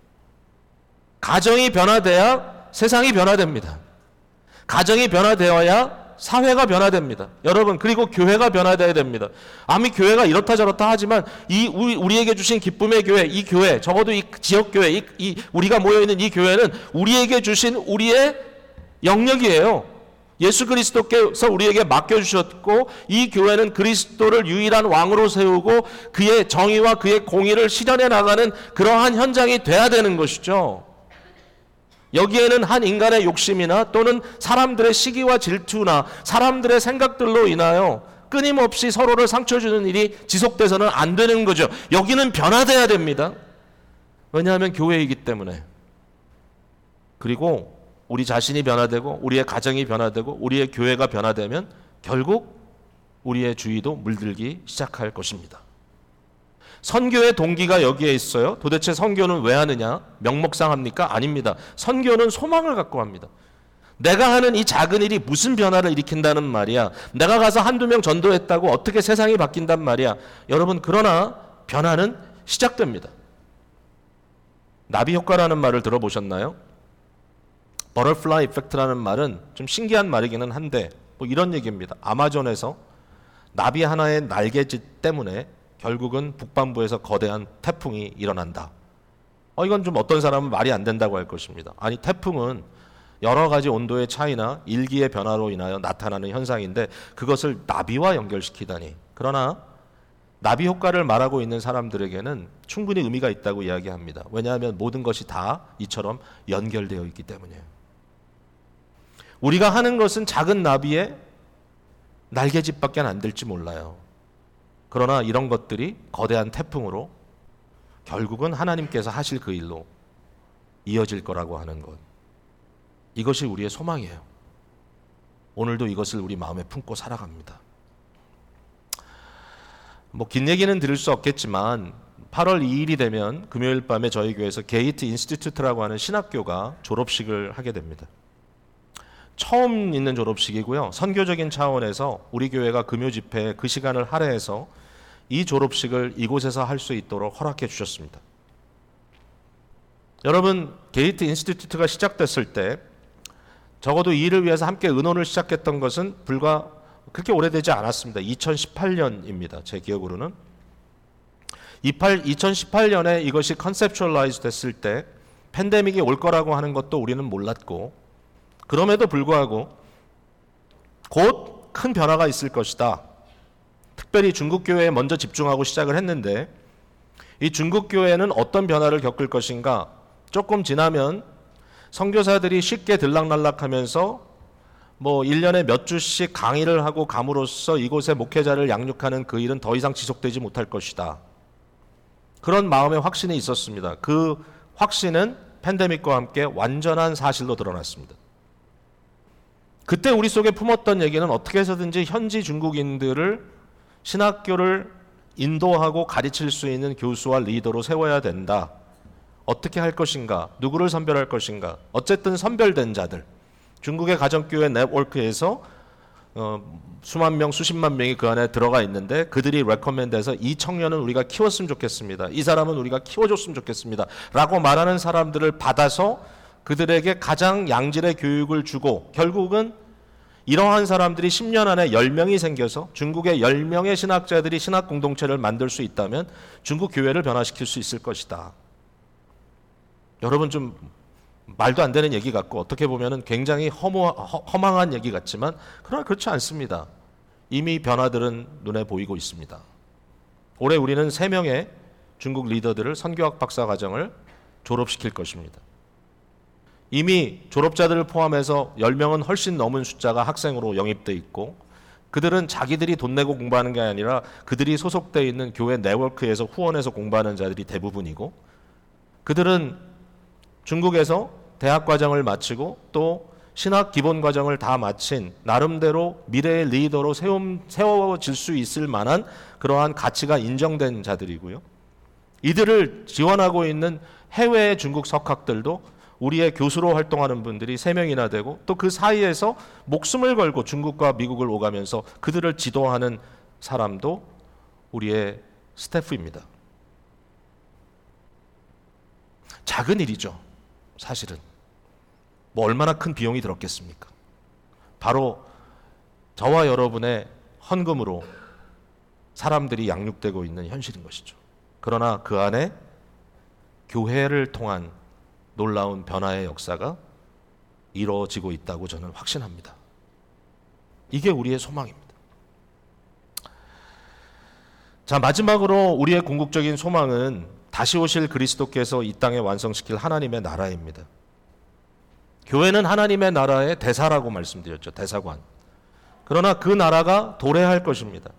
가정이 변화돼야 세상이 변화됩니다. 가정이 변화되어야 사회가 변화됩니다. 여러분, 그리고 교회가 변화되어야 됩니다. 아니, 교회가 이렇다 저렇다 하지만 이 우리, 우리에게 주신 기쁨의 교회, 이 교회, 적어도 이 지역교회, 이, 이 우리가 모여있는 이 교회는 우리에게 주신 우리의 영역이에요. 예수 그리스도께서 우리에게 맡겨주셨고, 이 교회는 그리스도를 유일한 왕으로 세우고 그의 정의와 그의 공의를 실현해 나가는 그러한 현장이 돼야 되는 것이죠. 여기에는 한 인간의 욕심이나 또는 사람들의 시기와 질투나 사람들의 생각들로 인하여 끊임없이 서로를 상처 주는 일이 지속돼서는 안 되는 거죠. 여기는 변화돼야 됩니다. 왜냐하면 교회이기 때문에. 그리고 우리 자신이 변화되고 우리의 가정이 변화되고 우리의 교회가 변화되면 결국 우리의 주위도 물들기 시작할 것입니다. 선교의 동기가 여기에 있어요. 도대체 선교는 왜 하느냐? 명목상 합니까? 아닙니다. 선교는 소망을 갖고 합니다. 내가 하는 이 작은 일이 무슨 변화를 일으킨다는 말이야. 내가 가서 한두 명 전도했다고 어떻게 세상이 바뀐단 말이야. 여러분, 그러나 변화는 시작됩니다. 나비 효과라는 말을 들어보셨나요? 버터플라이 이펙트라는 말은 좀 신기한 말이기는 한데 뭐 이런 얘기입니다. 아마존에서 나비 하나의 날개짓 때문에 결국은 북반부에서 거대한 태풍이 일어난다. 어, 이건 좀 어떤 사람은 말이 안 된다고 할 것입니다. 아니, 태풍은 여러 가지 온도의 차이나 일기의 변화로 인하여 나타나는 현상인데 그것을 나비와 연결시키다니. 그러나 나비 효과를 말하고 있는 사람들에게는 충분히 의미가 있다고 이야기합니다. 왜냐하면 모든 것이 다 이처럼 연결되어 있기 때문이에요. 우리가 하는 것은 작은 나비의 날개짓밖에 안 될지 몰라요. 그러나 이런 것들이 거대한 태풍으로 결국은 하나님께서 하실 그 일로 이어질 거라고 하는 것. 이것이 우리의 소망이에요. 오늘도 이것을 우리 마음에 품고 살아갑니다. 뭐 긴 얘기는 드릴 수 없겠지만 팔월 이일이 되면 금요일 밤에 저희 교회에서 게이트 인스티튜트라고 하는 신학교가 졸업식을 하게 됩니다. 처음 있는 졸업식이고요. 선교적인 차원에서 우리 교회가 금요 집회에 그 시간을 할애해서 이 졸업식을 이곳에서 할 수 있도록 허락해 주셨습니다. 여러분, 게이트 인스티튜트가 시작됐을 때 적어도 이 일을 위해서 함께 의논을 시작했던 것은 불과 그렇게 오래되지 않았습니다. 이천십팔 년입니다. 제 기억으로는. 이천십팔 년에 이것이 컨셉츄얼라이즈 됐을 때 팬데믹이 올 거라고 하는 것도 우리는 몰랐고, 그럼에도 불구하고 곧 큰 변화가 있을 것이다. 특별히 중국 교회에 먼저 집중하고 시작을 했는데 이 중국 교회는 어떤 변화를 겪을 것인가? 조금 지나면 선교사들이 쉽게 들락날락하면서 뭐 일 년에 몇 주씩 강의를 하고 감으로써 이곳의 목회자를 양육하는 그 일은 더 이상 지속되지 못할 것이다. 그런 마음의 확신이 있었습니다. 그 확신은 팬데믹과 함께 완전한 사실로 드러났습니다. 그때 우리 속에 품었던 얘기는 어떻게 해서든지 현지 중국인들을 신학교를 인도하고 가르칠 수 있는 교수와 리더로 세워야 된다. 어떻게 할 것인가? 누구를 선별할 것인가? 어쨌든 선별된 자들. 중국의 가정교회 네트워크에서 어, 수만 명, 수십만 명이 그 안에 들어가 있는데 그들이 레커멘드해서 이 청년은 우리가 키웠으면 좋겠습니다. 이 사람은 우리가 키워줬으면 좋겠습니다. 라고 말하는 사람들을 받아서 그들에게 가장 양질의 교육을 주고 결국은 이러한 사람들이 십 년 안에 열 명이 생겨서 중국의 열 명의 신학자들이 신학 공동체를 만들 수 있다면 중국 교회를 변화시킬 수 있을 것이다. 여러분 좀 말도 안 되는 얘기 같고 어떻게 보면 굉장히 허무, 허망한 얘기 같지만 그러나 그렇지 않습니다. 이미 변화들은 눈에 보이고 있습니다. 올해 우리는 세 명의 중국 리더들을 선교학 박사 과정을 졸업시킬 것입니다. 이미 졸업자들을 포함해서 열 명은 훨씬 넘은 숫자가 학생으로 영입돼 있고 그들은 자기들이 돈 내고 공부하는 게 아니라 그들이 소속되어 있는 교회 네트워크에서 후원해서 공부하는 자들이 대부분이고 그들은 중국에서 대학 과정을 마치고 또 신학 기본 과정을 다 마친 나름대로 미래의 리더로 세워질 수 있을 만한 그러한 가치가 인정된 자들이고요. 이들을 지원하고 있는 해외의 중국 석학들도 우리의 교수로 활동하는 분들이 세 명이나 되고 또 그 사이에서 목숨을 걸고 중국과 미국을 오가면서 그들을 지도하는 사람도 우리의 스태프입니다. 작은 일이죠. 사실은. 뭐 얼마나 큰 비용이 들었겠습니까? 바로 저와 여러분의 헌금으로 사람들이 양육되고 있는 현실인 것이죠. 그러나 그 안에 교회를 통한 놀라운 변화의 역사가 이루어지고 있다고 저는 확신합니다. 이게 우리의 소망입니다. 자, 마지막으로 우리의 궁극적인 소망은 다시 오실 그리스도께서 이 땅에 완성시킬 하나님의 나라입니다. 교회는 하나님의 나라의 대사라고 말씀드렸죠. 대사관. 그러나 그 나라가 도래할 것입니다.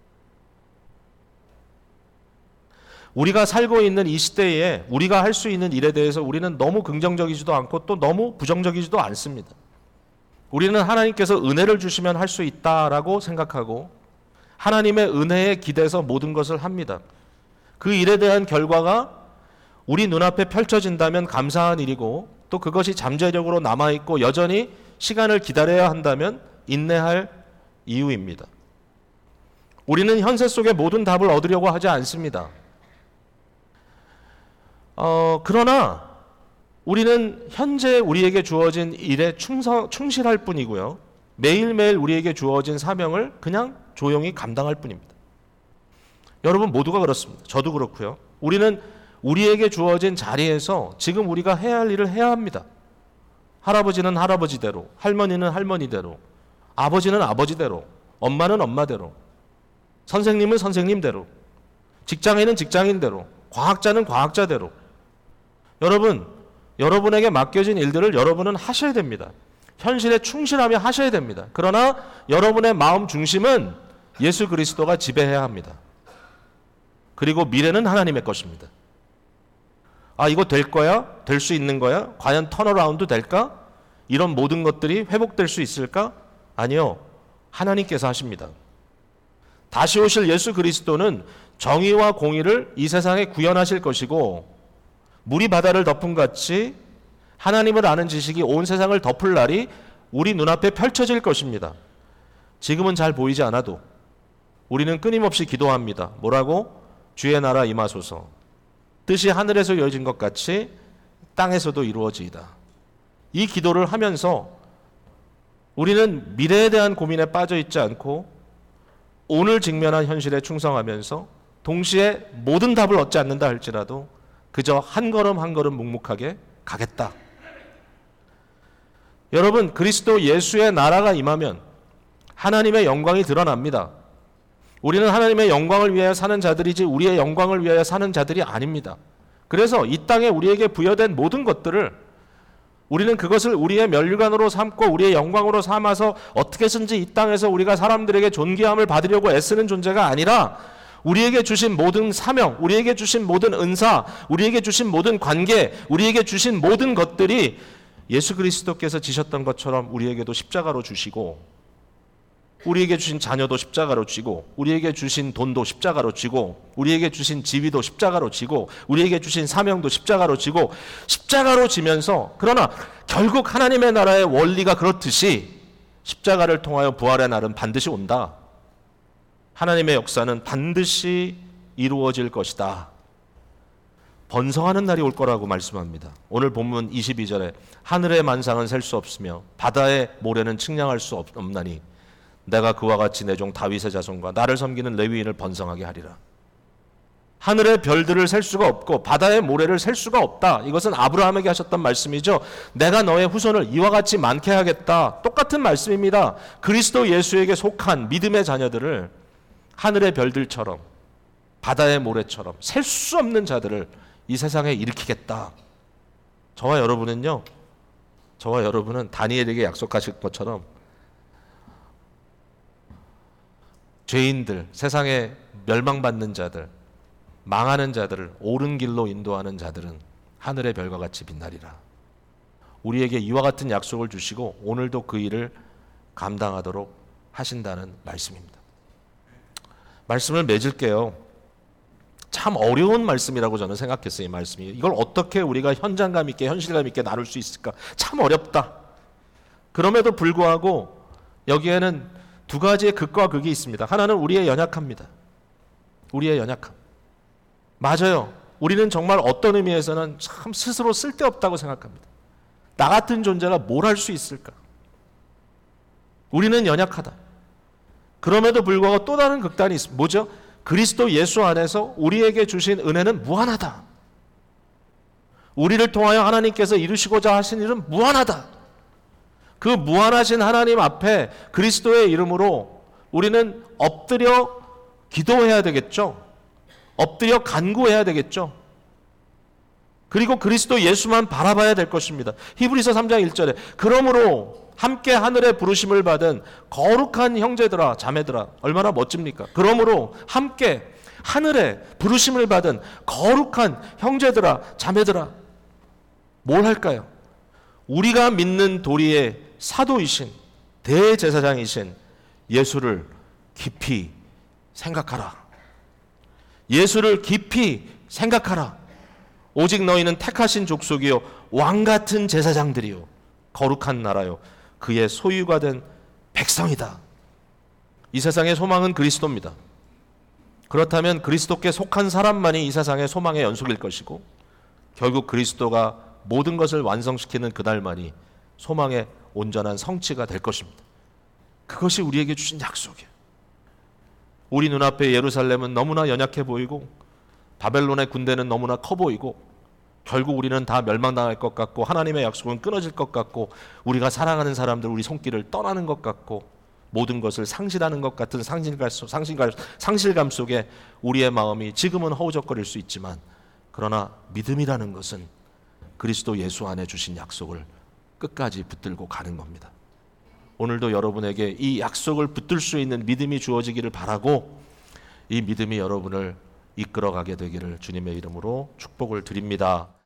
우리가 살고 있는 이 시대에 우리가 할 수 있는 일에 대해서 우리는 너무 긍정적이지도 않고 또 너무 부정적이지도 않습니다. 우리는 하나님께서 은혜를 주시면 할 수 있다라고 생각하고 하나님의 은혜에 기대서 모든 것을 합니다. 그 일에 대한 결과가 우리 눈앞에 펼쳐진다면 감사한 일이고 또 그것이 잠재력으로 남아있고 여전히 시간을 기다려야 한다면 인내할 이유입니다. 우리는 현세 속의 모든 답을 얻으려고 하지 않습니다. 어, 그러나 우리는 현재 우리에게 주어진 일에 충성, 충실할 뿐이고요. 매일매일 우리에게 주어진 사명을 그냥 조용히 감당할 뿐입니다. 여러분 모두가 그렇습니다. 저도 그렇고요. 우리는 우리에게 주어진 자리에서 지금 우리가 해야 할 일을 해야 합니다. 할아버지는 할아버지대로, 할머니는 할머니대로, 아버지는 아버지대로, 엄마는 엄마대로, 선생님은 선생님대로, 직장인은 직장인대로, 과학자는 과학자대로. 여러분, 여러분에게 맡겨진 일들을 여러분은 하셔야 됩니다. 현실에 충실하며 하셔야 됩니다. 그러나 여러분의 마음 중심은 예수 그리스도가 지배해야 합니다. 그리고 미래는 하나님의 것입니다. 아, 이거 될 거야? 될 수 있는 거야? 과연 턴어라운드 될까? 이런 모든 것들이 회복될 수 있을까? 아니요. 하나님께서 하십니다. 다시 오실 예수 그리스도는 정의와 공의를 이 세상에 구현하실 것이고 물이 바다를 덮은 같이 하나님을 아는 지식이 온 세상을 덮을 날이 우리 눈앞에 펼쳐질 것입니다. 지금은 잘 보이지 않아도 우리는 끊임없이 기도합니다. 뭐라고? 주의 나라 임하소서. 뜻이 하늘에서 이루어진 것 같이 땅에서도 이루어지이다. 이 기도를 하면서 우리는 미래에 대한 고민에 빠져 있지 않고 오늘 직면한 현실에 충성하면서 동시에 모든 답을 얻지 않는다 할지라도 그저 한 걸음 한 걸음 묵묵하게 가겠다. 여러분, 그리스도 예수의 나라가 임하면 하나님의 영광이 드러납니다. 우리는 하나님의 영광을 위하여 사는 자들이지 우리의 영광을 위하여 사는 자들이 아닙니다. 그래서 이 땅에 우리에게 부여된 모든 것들을 우리는 그것을 우리의 면류관으로 삼고 우리의 영광으로 삼아서 어떻게든지 이 땅에서 우리가 사람들에게 존귀함을 받으려고 애쓰는 존재가 아니라 우리에게 주신 모든 사명, 우리에게 주신 모든 은사, 우리에게 주신 모든 관계, 우리에게 주신 모든 것들이 예수 그리스도께서 지셨던 것처럼 우리에게도 십자가로 주시고, 우리에게 주신 자녀도 십자가로 지고, 우리에게 주신 돈도 십자가로 지고, 우리에게 주신 지위도 십자가로 지고, 우리에게 주신 사명도 십자가로 지고, 십자가로 지면서, 그러나 결국 하나님의 나라의 원리가 그렇듯이 십자가를 통하여 부활의 날은 반드시 온다. 하나님의 역사는 반드시 이루어질 것이다. 번성하는 날이 올 거라고 말씀합니다. 오늘 본문 이십이 절에 하늘의 만상은 셀 수 없으며 바다의 모래는 측량할 수 없나니 내가 그와 같이 내 종 다윗의 자손과 나를 섬기는 레위인을 번성하게 하리라. 하늘의 별들을 셀 수가 없고 바다의 모래를 셀 수가 없다. 이것은 아브라함에게 하셨던 말씀이죠. 내가 너의 후손을 이와 같이 많게 하겠다. 똑같은 말씀입니다. 그리스도 예수에게 속한 믿음의 자녀들을 하늘의 별들처럼 바다의 모래처럼 셀 수 없는 자들을 이 세상에 일으키겠다. 저와 여러분은요, 저와 여러분은 다니엘에게 약속하실 것처럼 죄인들, 세상에 멸망받는 자들, 망하는 자들을 옳은 길로 인도하는 자들은 하늘의 별과 같이 빛나리라. 우리에게 이와 같은 약속을 주시고 오늘도 그 일을 감당하도록 하신다는 말씀입니다. 말씀을 맺을게요. 참 어려운 말씀이라고 저는 생각했어요. 이 말씀이. 이걸 어떻게 우리가 현장감 있게 현실감 있게 나눌 수 있을까? 참 어렵다. 그럼에도 불구하고 여기에는 두 가지의 극과 극이 있습니다. 하나는 우리의 연약함입니다. 우리의 연약함. 맞아요. 우리는 정말 어떤 의미에서는 참 스스로 쓸데없다고 생각합니다. 나 같은 존재가 뭘 할 수 있을까? 우리는 연약하다. 그럼에도 불구하고 또 다른 극단이 있습니다. 뭐죠? 그리스도 예수 안에서 우리에게 주신 은혜는 무한하다. 우리를 통하여 하나님께서 이루시고자 하신 일은 무한하다. 그 무한하신 하나님 앞에 그리스도의 이름으로 우리는 엎드려 기도해야 되겠죠. 엎드려 간구해야 되겠죠. 그리고 그리스도 예수만 바라봐야 될 것입니다. 히브리서 삼 장 일 절에 그러므로 함께 하늘의 부르심을 받은 거룩한 형제들아 자매들아, 얼마나 멋집니까? 그러므로 함께 하늘의 부르심을 받은 거룩한 형제들아 자매들아, 뭘 할까요? 우리가 믿는 도리의 사도이신 대제사장이신 예수를 깊이 생각하라. 예수를 깊이 생각하라. 오직 너희는 택하신 족속이요 왕같은 제사장들이요 거룩한 나라요 그의 소유가 된 백성이다. 이 세상의 소망은 그리스도입니다. 그렇다면 그리스도께 속한 사람만이 이 세상의 소망의 연속일 것이고 결국 그리스도가 모든 것을 완성시키는 그날만이 소망의 온전한 성취가 될 것입니다. 그것이 우리에게 주신 약속이에요. 우리 눈앞에 예루살렘은 너무나 연약해 보이고 바벨론의 군대는 너무나 커 보이고 결국 우리는 다 멸망당할 것 같고 하나님의 약속은 끊어질 것 같고 우리가 사랑하는 사람들 우리 손길을 떠나는 것 같고 모든 것을 상실하는 것 같은 상실감, 상실감, 상실감 속에 우리의 마음이 지금은 허우적거릴 수 있지만 그러나 믿음이라는 것은 그리스도 예수 안에 주신 약속을 끝까지 붙들고 가는 겁니다. 오늘도 여러분에게 이 약속을 붙들 수 있는 믿음이 주어지기를 바라고 이 믿음이 여러분을 이끌어가게 되기를 주님의 이름으로 축복을 드립니다.